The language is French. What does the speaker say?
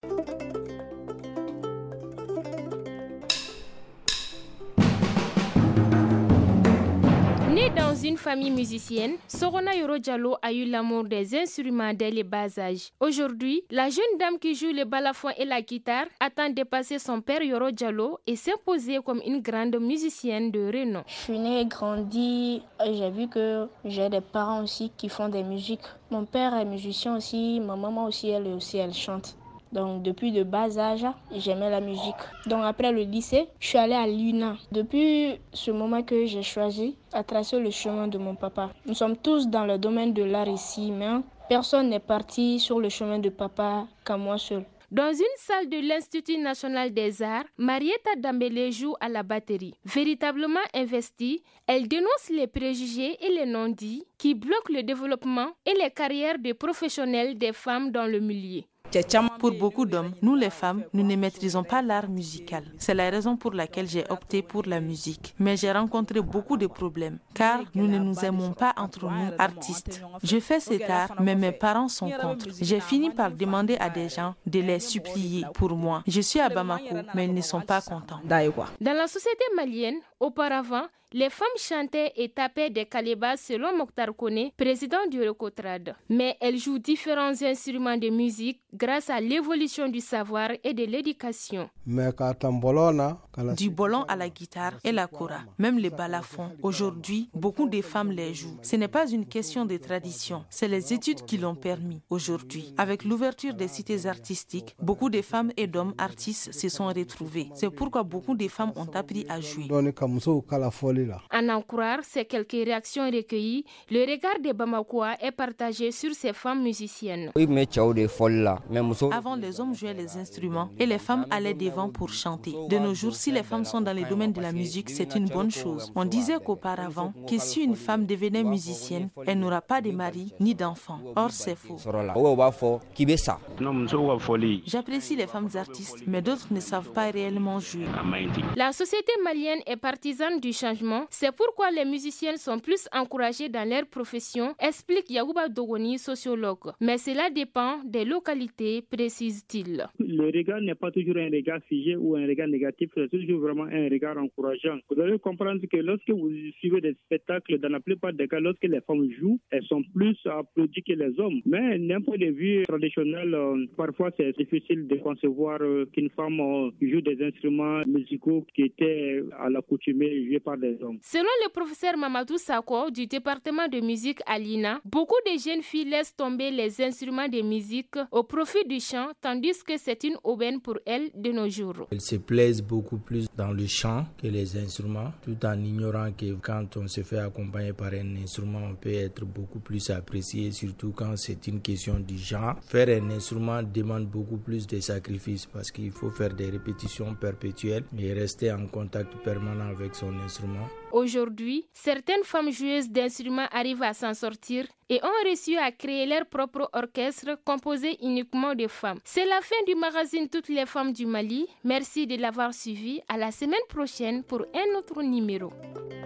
Née dans une famille musicienne, Sorona Yoro Diallo a eu l'amour des instruments dès le bas âge. Aujourd'hui, la jeune dame qui joue le balafon et la guitare attend de dépasser son père Yoro Diallo et s'imposer comme une grande musicienne de renom. Je suis née et grandie, j'ai vu que j'ai des parents aussi qui font des musiques. Mon père est musicien aussi, ma maman aussi, elle chante. Donc depuis de bas âge, j'aimais la musique. Donc après le lycée, je suis allée à l'UNA. Depuis ce moment que j'ai choisi à tracer le chemin de mon papa. Nous sommes tous dans le domaine de l'art ici, mais personne n'est parti sur le chemin de papa qu'à moi seul. Dans une salle de l'Institut national des arts, Marietta Dambélé joue à la batterie. Véritablement investie, elle dénonce les préjugés et les non-dits qui bloquent le développement et les carrières des professionnels des femmes dans le milieu. Pour beaucoup d'hommes, nous les femmes, nous ne maîtrisons pas l'art musical. C'est la raison pour laquelle j'ai opté pour la musique. Mais j'ai rencontré beaucoup de problèmes, car nous ne nous aimons pas entre nous, artistes. Je fais cet art, mais mes parents sont contre. J'ai fini par demander à des gens de les supplier pour moi. Je suis à Bamako, mais ils ne sont pas contents. Dans la société malienne, auparavant, les femmes chantaient et tapaient des calébas selon Mokhtar Kone, président du Recotrad. Mais elles jouent différents instruments de musique grâce à l'évolution du savoir et de l'éducation. Du bolon à la guitare et la kora, même les balafons. Aujourd'hui, beaucoup de femmes les jouent. Ce n'est pas une question de tradition, c'est les études qui l'ont permis aujourd'hui. Avec l'ouverture des cités artistiques, beaucoup de femmes et d'hommes artistes se sont retrouvés. C'est pourquoi beaucoup de femmes ont appris à jouer. À en croire ces quelques réactions recueillies, le regard des Bamakois est partagé sur ces femmes musiciennes. Avant, les hommes jouaient les instruments et les femmes allaient devant pour chanter. De nos jours, si les femmes sont dans le domaine de la musique, c'est une bonne chose. On disait qu'auparavant, que si une femme devenait musicienne, elle n'aura pas de mari ni d'enfant. Or, c'est faux. J'apprécie les femmes artistes, mais d'autres ne savent pas réellement jouer. La société malienne est partisane du changement. C'est pourquoi les musiciennes sont plus encouragées dans leur profession, explique Yahouba Dogoni, sociologue. Mais cela dépend des localités, précise-t-il. Le regard n'est pas toujours un regard figé ou un regard négatif, c'est toujours vraiment un regard encourageant. Vous devez comprendre que lorsque vous suivez des spectacles, dans la plupart des cas, lorsque les femmes jouent, elles sont plus applaudies que les hommes. Mais d'un point de vue traditionnel, parfois c'est difficile de concevoir qu'une femme joue des instruments musicaux qui étaient à l'accoutumée joués par des hommes. Selon le professeur Mamadou Sako du département de musique à l'INA, beaucoup de jeunes filles laissent tomber les instruments de musique au profit du chant, tandis que c'est une aubaine pour elles de nos jours. Elles se plaisent beaucoup plus dans le chant que les instruments, tout en ignorant que quand on se fait accompagner par un instrument, on peut être beaucoup plus apprécié, surtout quand c'est une question du genre. Faire un instrument demande beaucoup plus de sacrifices parce qu'il faut faire des répétitions perpétuelles et rester en contact permanent avec son instrument. Aujourd'hui, certaines femmes joueuses d'instruments arrivent à s'en sortir et ont réussi à créer leur propre orchestre composé uniquement de femmes. C'est la fin du magazine Toutes les femmes du Mali. Merci de l'avoir suivi. À la semaine prochaine pour un autre numéro.